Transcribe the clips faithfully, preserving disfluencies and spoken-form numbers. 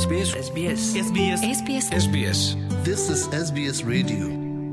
SBS SBS SBS SBS SBS This is S B S Radio.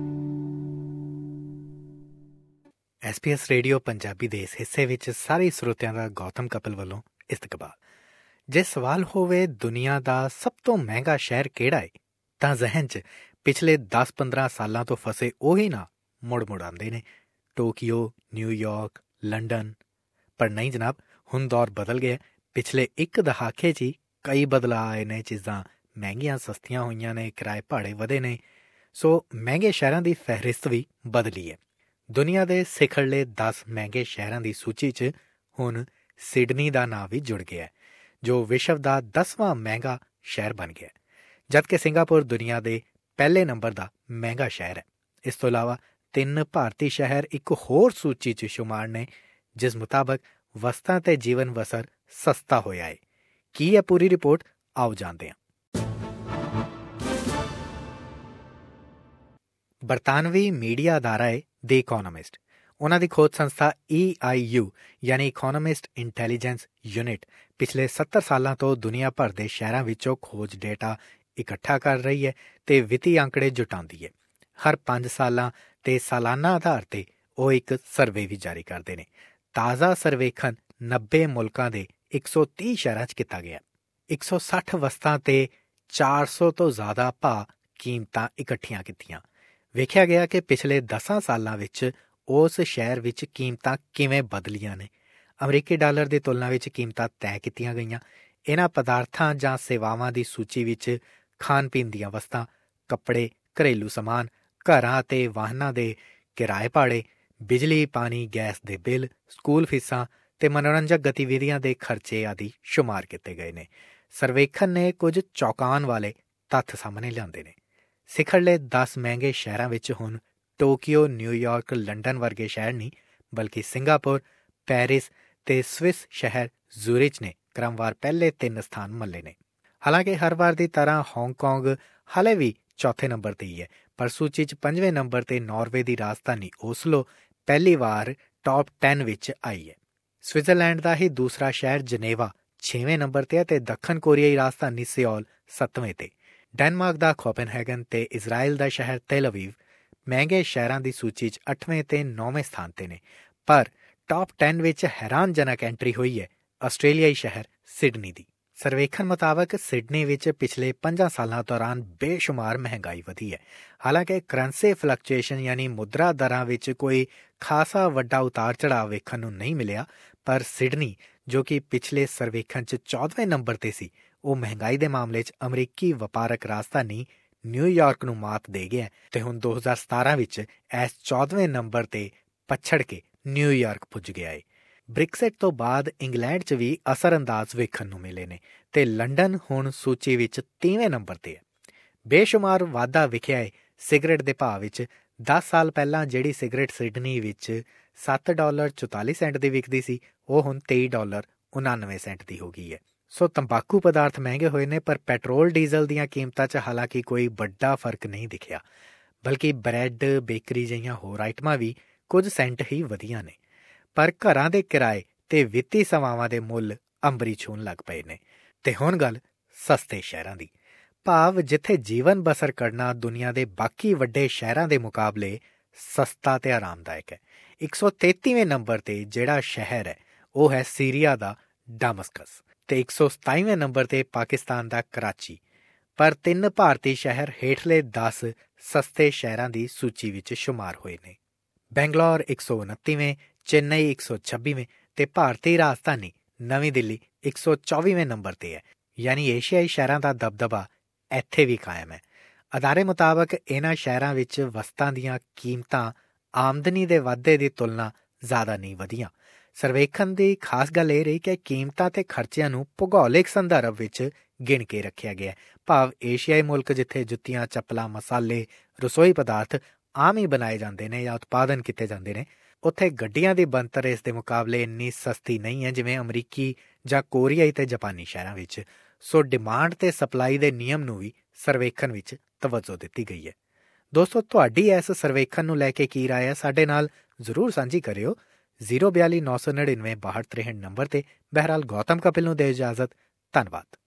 S B S radio Punjabi ਦੇ ਇਸ ਹਿੱਸੇ ਵਿੱਚ ਸਾਰੇ ਸਰੋਤਿਆਂ ਦਾ ਗੌਤਮ ਕਪਿਲ ਵੱਲੋਂ ਇਸਤਕਬਾਲ। ਜੇ ਸਵਾਲ ਹੋਵੇ ਦੁਨੀਆ ਦਾ ਸਭ ਤੋਂ ਮਹਿੰਗਾ ਸ਼ਹਿਰ ਕਿਹੜਾ ਹੈ, ਤਾਂ ਜ਼ਹਿਨ 'ਚ ਪਿਛਲੇ ਦਸ ਪੰਦਰਾਂ ਸਾਲਾਂ ਤੋਂ ਫਸੇ ਉਹੀ ਨਾ ਮੁੜ ਮੁੜ ਆਉਂਦੇ ਨੇ, ਟੋਕੀਓ, ਨਿਊਯਾਰਕ, ਲੰਡਨ। ਪਰ ਨਹੀਂ ਜਨਾਬ, ਹੁਣ ਦੌਰ ਬਦਲ ਗਿਆ। ਪਿਛਲੇ ਇੱਕ ਦਹਾਕੇ 'ਚ ਹੀ ਕਈ ਬਦਲਾਅ ਆਏ ਨੇ। ਚੀਜ਼ਾਂ ਮਹਿੰਗੀਆਂ ਸਸਤੀਆਂ ਹੋਈਆਂ ਨੇ, ਕਿਰਾਏ ਭਾੜੇ ਵਧੇ ਨੇ, ਸੋ ਮਹਿੰਗੇ ਸ਼ਹਿਰਾਂ ਦੀ ਫਹਿਰਿਸਤ ਵੀ ਬਦਲੀ ਹੈ। ਦੁਨੀਆ ਦੇ ਸਿਖਰਲੇ ਦਸ ਮਹਿੰਗੇ ਸ਼ਹਿਰਾਂ ਦੀ ਸੂਚੀ 'ਚ ਹੁਣ ਸਿਡਨੀ ਦਾ ਨਾਂ ਵੀ ਜੁੜ ਗਿਆ, ਜੋ ਵਿਸ਼ਵ ਦਾ ਦਸਵਾਂ ਮਹਿੰਗਾ ਸ਼ਹਿਰ ਬਣ ਗਿਆ, ਜਦਕਿ ਸਿੰਗਾਪੁਰ ਦੁਨੀਆ ਦੇ ਪਹਿਲੇ ਨੰਬਰ ਦਾ ਮਹਿੰਗਾ ਸ਼ਹਿਰ ਹੈ। ਇਸ ਤੋਂ ਇਲਾਵਾ ਤਿੰਨ ਭਾਰਤੀ ਸ਼ਹਿਰ ਇੱਕ ਹੋਰ ਸੂਚੀ 'ਚ ਸ਼ੁਮਾਰ ਨੇ, ਜਿਸ ਮੁਤਾਬਕ ਵਸਤਾਂ ਤੇ ਜੀਵਨ ਬਸਰ ਸਸਤਾ ਹੋਇਆ ਹੈ। ਕੀ ਹੈ ਪੂਰੀ ਰਿਪੋਰਟ, ਆਓ ਜਾਣਦੇ ਹਾਂ। ਬਰਤਾਨਵੀ ਮੀਡੀਆ ਅਦਾਰਾ ਹੈ ਦੀ ਇਕੋਨੋਮਿਸਟ। ਉਹਨਾਂ ਦੀ ਖੋਜ ਸੰਸਥਾ ਈ ਆਈ ਯੂ ਯਾਨੀ ਇਕੋਨੋਮਿਸਟ ਇੰਟੈਲੀਜੈਂਸ ਯੂਨਿਟ ਪਿਛਲੇ ਸੱਤਰ ਸਾਲਾਂ ਤੋਂ ਦੁਨੀਆ ਭਰ ਦੇ ਸ਼ਹਿਰਾਂ ਵਿੱਚੋਂ ਖੋਜ ਡੇਟਾ ਇਕੱਠਾ ਕਰ ਰਹੀ ਹੈ ਅਤੇ ਵਿੱਤੀ ਅੰਕੜੇ ਜੁਟਾਉਂਦੀ ਹੈ। ਹਰ ਪੰਜ ਸਾਲਾਂ ਅਤੇ ਸਾਲਾਨਾ ਆਧਾਰ 'ਤੇ ਉਹ ਇੱਕ ਸਰਵੇ ਵੀ ਜਾਰੀ ਕਰਦੇ ਨੇ। ਤਾਜ਼ਾ ਸਰਵੇਖਣ ਨੱਬੇ ਮੁਲਕਾਂ ਦੇ ਇੱਕ ਸੌ ਤੀਹ ਸ਼ਹਿਰਾਂ 'ਚ ਕੀਤਾ ਗਿਆ। ਇੱਕ ਸੌ ਸੱਠ ਵਸਤਾਂ 'ਤੇ ਚਾਰ ਸੌ ਤੋਂ ਜ਼ਿਆਦਾ ਭਾਅ ਕੀਮਤਾਂ ਇਕੱਠੀਆਂ ਕੀਤੀਆਂ। ਵੇਖਿਆ ਗਿਆ ਕਿ ਪਿਛਲੇ ਦਸਾਂ ਸਾਲਾਂ ਵਿੱਚ ਉਸ ਸ਼ਹਿਰ ਵਿੱਚ ਕੀਮਤਾਂ ਕਿਵੇਂ ਬਦਲੀਆਂ ਨੇ। ਅਮਰੀਕੀ ਡਾਲਰ ਦੀ ਤੁਲਨਾ ਵਿੱਚ ਕੀਮਤਾਂ ਤੈਅ ਕੀਤੀਆਂ ਗਈਆਂ। ਇਹਨਾਂ ਪਦਾਰਥਾਂ ਜਾਂ ਸੇਵਾਵਾਂ ਦੀ ਸੂਚੀ ਵਿੱਚ ਖਾਣ ਪੀਣ ਦੀਆਂ ਵਸਤਾਂ, ਕੱਪੜੇ, ਘਰੇਲੂ ਸਮਾਨ, ਘਰਾਂ ਅਤੇ ਵਾਹਨਾਂ ਦੇ ਕਿਰਾਏ ਭਾੜੇ, ਬਿਜਲੀ, ਪਾਣੀ, ਗੈਸ ਦੇ ਬਿੱਲ, ਸਕੂਲ ਫੀਸਾਂ ਅਤੇ ਮਨੋਰੰਜਕ ਗਤੀਵਿਧੀਆਂ ਦੇ ਖਰਚੇ ਆਦਿ ਸ਼ੁਮਾਰ ਕੀਤੇ ਗਏ ਨੇ। ਸਰਵੇਖਣ ਨੇ ਕੁਝ ਚੌਂਕਾਉਣ ਵਾਲੇ ਤੱਥ ਸਾਹਮਣੇ ਲਿਆਂਦੇ ਨੇ। ਸਿਖਰਲੇ ਦਸ ਮਹਿੰਗੇ ਸ਼ਹਿਰਾਂ ਵਿੱਚ ਹੁਣ ਟੋਕੀਓ, ਨਿਊਯਾਰਕ, ਲੰਡਨ ਵਰਗੇ ਸ਼ਹਿਰ ਨਹੀਂ, ਬਲਕਿ ਸਿੰਗਾਪੁਰ, ਪੈਰਿਸ ਅਤੇ ਸਵਿਸ ਸ਼ਹਿਰ ਜ਼ੂਰਿਚ ਨੇ ਕ੍ਰਮਵਾਰ ਪਹਿਲੇ ਤਿੰਨ ਸਥਾਨ ਮੱਲੇ ਨੇ। ਹਾਲਾਂਕਿ ਹਰ ਵਾਰ ਦੀ ਤਰ੍ਹਾਂ ਹਾਂਗਕਾਂਗ ਹਾਲੇ ਵੀ ਚੌਥੇ ਨੰਬਰ 'ਤੇ ਹੀ ਹੈ, ਪਰ ਸੂਚੀ 'ਚ ਪੰਜਵੇਂ ਨੰਬਰ 'ਤੇ ਨਾਰਵੇ ਦੀ ਰਾਜਧਾਨੀ ਓਸਲੋ ਪਹਿਲੀ ਵਾਰ ਟਾਪ ਦਸ ਵਿੱਚ ਆਈ ਹੈ। ਸਵਿਟਜ਼ਰਲੈਂਡ ਦਾ ਹੀ ਦੂਸਰਾ ਸ਼ਹਿਰ ਜਨੇਵਾ ਛੇਵੇਂ ਨੰਬਰ 'ਤੇ ਹੈ ਅਤੇ ਦੱਖਣ ਕੋਰੀਆਈ ਰਾਜਧਾਨੀ ਸਿਓਲ ਸੱਤਵੇਂ 'ਤੇ। ਡੈਨਮਾਰਕ ਦਾ ਕੋਪਨਹੈਗਨ ਅਤੇ ਇਜ਼ਰਾਈਲ ਦਾ ਸ਼ਹਿਰ ਤੇਲ ਅਵੀਵ ਮਹਿੰਗੇ ਸ਼ਹਿਰਾਂ ਦੀ ਸੂਚੀ 'ਚ ਅੱਠਵੇਂ ਅਤੇ ਨੌਵੇਂ ਸਥਾਨ 'ਤੇ ਨੇ। ਪਰ ਟਾਪ ਦਸ ਵਿੱਚ ਹੈਰਾਨਜਨਕ ਐਂਟਰੀ ਹੋਈ ਹੈ ਆਸਟ੍ਰੇਲੀਆਈ ਸ਼ਹਿਰ ਸਿਡਨੀ ਦੀ। ਸਰਵੇਖਣ ਮੁਤਾਬਕ ਸਿਡਨੀ ਵਿੱਚ ਪਿਛਲੇ ਪੰਜਾਂ ਸਾਲਾਂ ਦੌਰਾਨ ਬੇਸ਼ੁਮਾਰ ਮਹਿੰਗਾਈ ਵਧੀ ਹੈ। ਹਾਲਾਂਕਿ ਕਰੰਸੀ ਫਲਕਚੁਏਸ਼ਨ ਯਾਨੀ ਮੁਦਰਾ ਦਰਾਂ ਵਿੱਚ ਕੋਈ ਖਾਸਾ ਵੱਡਾ ਉਤਾਰ ਚੜ੍ਹਾਅ ਵੇਖਣ ਨੂੰ ਨਹੀਂ ਮਿਲਿਆ, ਪਰ ਸਿਡਨੀ, ਜੋ ਕਿ ਪਿਛਲੇ ਸਰਵੇਖਣ 'ਚ ਚੌਦਵੇਂ ਨੰਬਰ 'ਤੇ ਸੀ, ਉਹ ਮਹਿੰਗਾਈ ਦੇ ਮਾਮਲੇ 'ਚ ਅਮਰੀਕੀ ਵਪਾਰਕ ਰਾਜਧਾਨੀ ਨਿਊਯਾਰਕ ਨੂੰ ਮਾਤ ਦੇ ਗਿਆ ਅਤੇ ਹੁਣ ਦੋ ਹਜ਼ਾਰ ਸਤਾਰਾਂ ਵਿੱਚ ਇਸ ਚੌਦਵੇਂ ਨੰਬਰ 'ਤੇ ਪਛੜ ਕੇ ਨਿਊਯਾਰਕ ਪੁੱਜ ਗਿਆ ਹੈ। ਬ੍ਰਿਕਸਿਟ ਤੋਂ ਬਾਅਦ ਇੰਗਲੈਂਡ 'ਚ ਵੀ ਅਸਰ ਅੰਦਾਜ਼ ਵੇਖਣ ਨੂੰ ਮਿਲੇ ਨੇ ਅਤੇ ਲੰਡਨ ਹੁਣ ਸੂਚੀ ਵਿੱਚ ਤੀਵੇਂ ਨੰਬਰ 'ਤੇ ਹੈ। ਬੇਸ਼ੁਮਾਰ ਵਾਧਾ ਵਿਖਿਆ ਹੈ ਸਿਗਰਟ ਦੇ ਭਾਅ ਵਿੱਚ। ਦਸ ਸਾਲ ਪਹਿਲਾਂ ਜਿਹੜੀ ਸਿਗਰਟ ਸਿਡਨੀ ਵਿੱਚ ਸੱਤ ਡਾਲਰ ਚੁਤਾਲੀ ਸੈਂਟ ਦੀ ਵਿਕਦੀ ਸੀ, ਉਹ ਹੁਣ ਤੇਈ ਡਾਲਰ ਉਣਾਨਵੇਂ ਸੈਂਟ ਦੀ ਹੋ ਗਈ ਹੈ। ਸੋ ਤੰਬਾਕੂ ਪਦਾਰਥ ਮਹਿੰਗੇ ਹੋਏ ਨੇ, ਪਰ ਪੈਟਰੋਲ ਡੀਜ਼ਲ ਦੀਆਂ ਕੀਮਤਾਂ 'ਚ ਹਾਲਾਂਕਿ ਕੋਈ ਵੱਡਾ ਫਰਕ ਨਹੀਂ ਦਿਖਿਆ, ਬਲਕਿ ਬ੍ਰੈਡ, ਬੇਕਰੀ ਜਿਹੀਆਂ ਹੋਰ ਆਈਟਮਾਂ ਵੀ ਕੁਝ ਸੈਂਟ ਹੀ ਵਧੀਆਂ ਨੇ। ਪਰ ਘਰਾਂ ਦੇ ਕਿਰਾਏ ਅਤੇ ਵਿੱਤੀ ਸੇਵਾਵਾਂ ਦੇ ਮੁੱਲ ਅੰਬਰੀ ਛੂਹਣ ਲੱਗ ਪਏ ਨੇ। ਅਤੇ ਹੁਣ ਗੱਲ ਸਸਤੇ ਸ਼ਹਿਰਾਂ ਦੀ, ਭਾਵ ਜਿੱਥੇ ਜੀਵਨ ਬਸਰ ਕਰਨਾ ਦੁਨੀਆ ਦੇ ਬਾਕੀ ਵੱਡੇ ਸ਼ਹਿਰਾਂ ਦੇ ਮੁਕਾਬਲੇ ਸਸਤਾ ਅਤੇ ਆਰਾਮਦਾਇਕ ਹੈ। ਇੱਕ ਸੌ ਤੇਤੀਵੇਂ ਨੰਬਰ 'ਤੇ ਜਿਹੜਾ ਸ਼ਹਿਰ ਹੈ ਉਹ ਹੈ ਸੀਰੀਆ ਦਾ ਡਾਮਸਕਸ ਅਤੇ ਇੱਕ ਸੌ ਸਤਾਈਵੇਂ ਨੰਬਰ 'ਤੇ ਪਾਕਿਸਤਾਨ ਦਾ ਕਰਾਚੀ। ਪਰ ਤਿੰਨ ਭਾਰਤੀ ਸ਼ਹਿਰ ਹੇਠਲੇ ਦਸ ਸਸਤੇ ਸ਼ਹਿਰਾਂ ਦੀ ਸੂਚੀ ਵਿੱਚ ਸ਼ੁਮਾਰ ਹੋਏ ਨੇ। ਬੈਂਗਲੌਰ ਇੱਕ ਸੌ ਉਨੱਤੀਵੇਂ, ਚੇਨਈ ਇੱਕ ਸੌ ਛੱਬੀਵੇਂ ਅਤੇ ਭਾਰਤੀ ਰਾਜਧਾਨੀ ਨਵੀਂ ਦਿੱਲੀ ਇੱਕ ਸੌ ਚੌਵੀਵੇਂ ਨੰਬਰ 'ਤੇ ਹੈ। ਯਾਨੀ ਏਸ਼ੀਆਈ ਸ਼ਹਿਰਾਂ ਦਾ ਦਬਦਬਾ ਇੱਥੇ ਵੀ ਕਾਇਮ ਹੈ। ਅਦਾਰੇ ਮੁਤਾਬਕ ਇਹਨਾਂ ਸ਼ਹਿਰਾਂ ਵਿੱਚ ਵਸਤਾਂ ਦੀਆਂ ਕੀਮਤਾਂ ਆਮਦਨੀ ਦੇ ਵਾਧੇ ਦੀ ਤੁਲਨਾ ਜ਼ਿਆਦਾ ਨਹੀਂ ਵਧੀਆਂ। ਸਰਵੇਖਣ ਦੀ ਖਾਸ ਗੱਲ ਇਹ ਰਹੀ ਕਿ ਕੀਮਤਾਂ ਅਤੇ ਖਰਚਿਆਂ ਨੂੰ ਭੂਗੋਲਿਕ ਸੰਦਰਭ ਵਿੱਚ ਗਿਣ ਕੇ ਰੱਖਿਆ ਗਿਆ, ਭਾਵ ਏਸ਼ੀਆਈ ਮੁਲਕ ਜਿੱਥੇ ਜੁੱਤੀਆਂ, ਚੱਪਲਾਂ, ਮਸਾਲੇ, ਰਸੋਈ ਪਦਾਰਥ ਆਮ ਹੀ ਬਣਾਏ ਜਾਂਦੇ ਨੇ ਜਾਂ ਉਤਪਾਦਨ ਕੀਤੇ ਜਾਂਦੇ ਨੇ, ਉੱਥੇ ਗੱਡੀਆਂ ਦੀ ਬਣਤਰ ਇਸ ਦੇ ਮੁਕਾਬਲੇ ਇੰਨੀ ਸਸਤੀ ਨਹੀਂ ਹੈ ਜਿਵੇਂ ਅਮਰੀਕੀ ਜਾਂ ਕੋਰੀਆਈ ਅਤੇ ਜਾਪਾਨੀ ਸ਼ਹਿਰਾਂ ਵਿੱਚ। ਸੋ ਡਿਮਾਂਡ ਅਤੇ ਸਪਲਾਈ ਦੇ ਨਿਯਮ ਨੂੰ ਵੀ ਸਰਵੇਖਣ ਵਿੱਚ ਤਵੱਜੋ ਦਿੱਤੀ ਗਈ ਹੈ। ਦੋਸਤੋ, ਤੁਹਾਡੀ ਇਸ ਸਰਵੇਖਣ ਨੂੰ ਲੈ ਕੇ ਕੀ ਰਾਏ ਹੈ, ਸਾਡੇ ਨਾਲ ਜ਼ਰੂਰ ਸਾਂਝੀ ਕਰਿਓ। ਜ਼ੀਰੋ ਬਿਆਲੀ ਨੌ ਸੌ ਨੜਿਨਵੇਂ ਬਾਹਠ ਤਰੇਹਠ ਨੰਬਰ 'ਤੇ। ਬਹਿਰਹਾਲ ਗੌਤਮ ਕਪਿਲ ਨੂੰ ਦੇ ਇਜਾਜ਼ਤ। ਧੰਨਵਾਦ।